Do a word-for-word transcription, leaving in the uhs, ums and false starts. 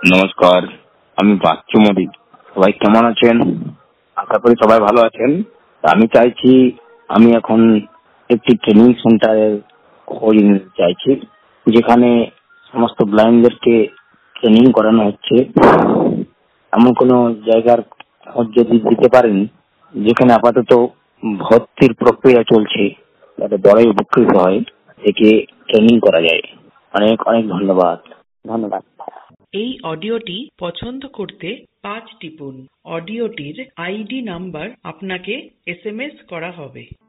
নমস্কার, আমি বাচ্চু মোদী। সবাই কেমন আছেন? আশা করি সবাই ভালো আছেন। আমি চাইছি, আমি এখন একটি ট্রেনিং সেন্টারের খোঁজ নিতে চাইছি, যেখানে সমস্ত ব্লাইন্ডদেরকে ট্রেনিং করানো হচ্ছে। এমন কোনো জায়গার খোঁজ যদি দিতে পারেন যেখানে আপাতত ভর্তির প্রক্রিয়া চলছে, যাতে বড়ই উপকৃত হয়, একে ট্রেনিং করা যায়। অনেক অনেক ধন্যবাদ। ধন্যবাদ। এই অডিওটি পছন্দ করতে পাঁচ টিপুন। অডিওটির আইডি নাম্বার আপনাকে এস এম এস করা হবে।